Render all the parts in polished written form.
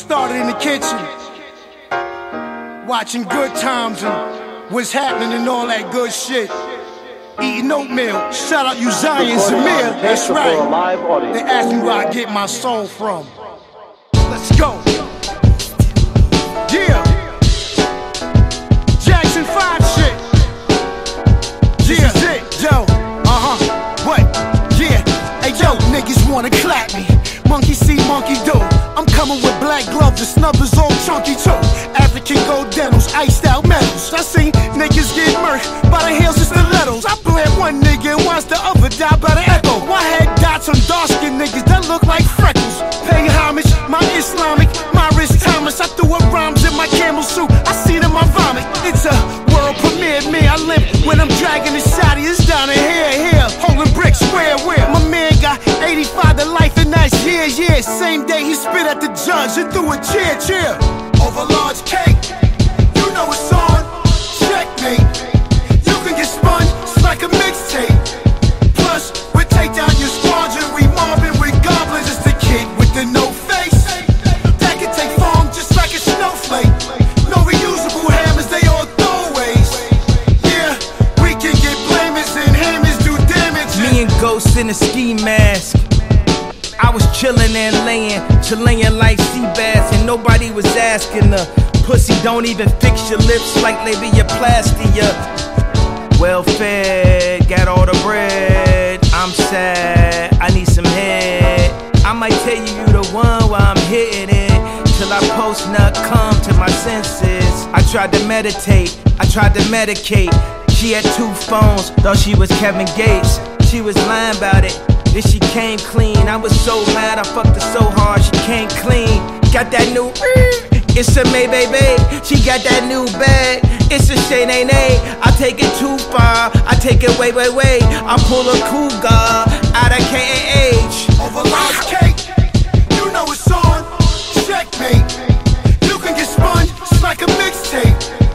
started in the kitchen, watching Good Times and what's happening and all that good shit. Eating oatmeal. Shout out you Zion Zamir. That's right. They ask me where I get my soul from. Let's go. Yeah. Jackson 5 shit. Yeah. This is it. Yo. What? Yeah. Hey yo, niggas wanna clap me. Monkey see, monkey do. I'm coming with black gloves and snubbers all chunky too. African gold dentals, iced out metals. I seen niggas get murked by the heels and stilettos. I blame one nigga and watch the other die by the echo. My head dots on dark skin niggas that look like freckles. Pay homage, my Islamic, my wrist Thomas. I threw up rhymes in my camel suit, I seen in my vomit. It's a world premiere, me, I limp when I'm dragging the shotty. It's down in here, holding bricks, where? My man got 85 to life and that's yeah. Same day he spit at the judge and threw a cheer. Over large cake, you know it's on. Checkmate, you can get spun, it's like a mixtape. Plus, we take down your squadron, we mobbing with goblins. It's the kid with the no face that can take form just like a snowflake. No reusable hammers, they all throwaways. Yeah, we can get blamers and hammers do damage. Me and Ghost in a ski mask. I was chillin' and laying, Chilean like sea bass, and nobody was asking her. Pussy don't even fix your lips like labiaplasty. Well fed, got all the bread. I'm sad, I need some head. I might tell you the one while I'm hitting it, till I post nut come to my senses. I tried to meditate, I tried to medicate. She had 2 phones, thought she was Kevin Gates. She was lying about it. Then she came clean. I was so mad, I fucked her so hard she came clean. Got that new it's a May baby. She got that new bag. It's a Shay Nay Nay. I take it too far. I take it way. I pull a cougar out of KAH. Over large cake, you know it's on. Checkmate, you can get spun. It's like a mixtape.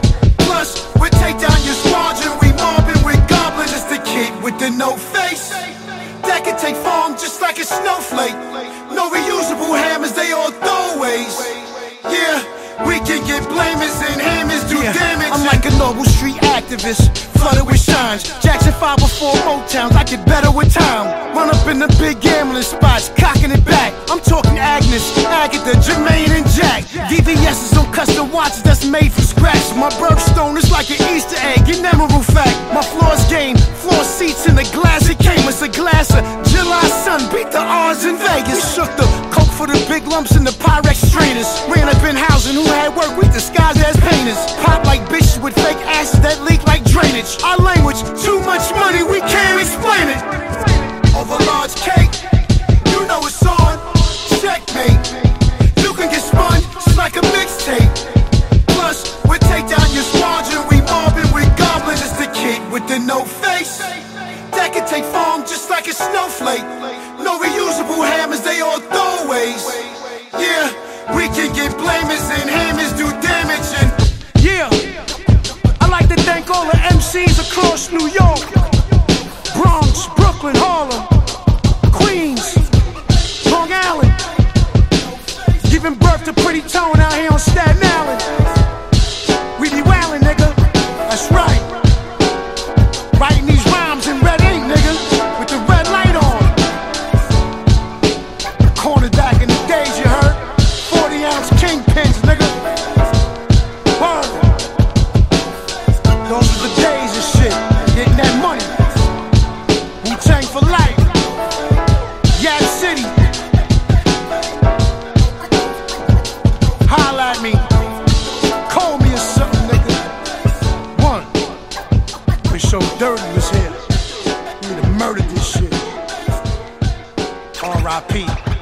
Plus, we take down your squadron. We mobbing with goblins. It's the kid with the no face that can take form just like a snowflake. No reusable hammers, they all throwaways. Yeah, we can get blamers and hammers do damage. I'm like a Noble Street activist, flooded with shines. Jackson 5 before Motowns, I get better with time. Run up in the big gambling spots, cocking it back. I'm talking Agnes, Agatha, Jermaine and Jack. DVS's on custom watches that's made from scratch. My birthstone is like an Easter egg, an emerald fact. My floor's game, floor seats in the glass it came. It's a glass of July sun, beat the odds in Vegas. We shook the coke for the big lumps in the Pyrex strainers. Ran up in housing who had work, we disguised as painters. Pop like bitches with fake asses that leak like drainage. Our language, too much money, we can't explain it. Over large cake, you know it's on. Checkmate, you can get spun, it's like a mixtape. Plus, we take down your squadron, we mobbing with goblins. It's the kid with the no face that can take form just like a snowflake. No reusable hammers, they all throwaways. Yeah, we can get blamers and hammers do damage. And yeah, I like to thank all the MCs across New York, Bronx, Brooklyn, Harlem, Queens, Long Island, giving birth to Pretty Tone out here on Staten Island. We be wildin', nigga, that's right. Writing these rhymes in red ink, nigga, with the red light on. Corner back in the days, you heard? 40-ounce kingpins, nigga. Word. Those are the days and shit. Getting that money. Wu-Tang for life. Yap City. Holla at me. Call me or something, nigga. One. We so dirty was here. We need to murder this shit. R.I.P.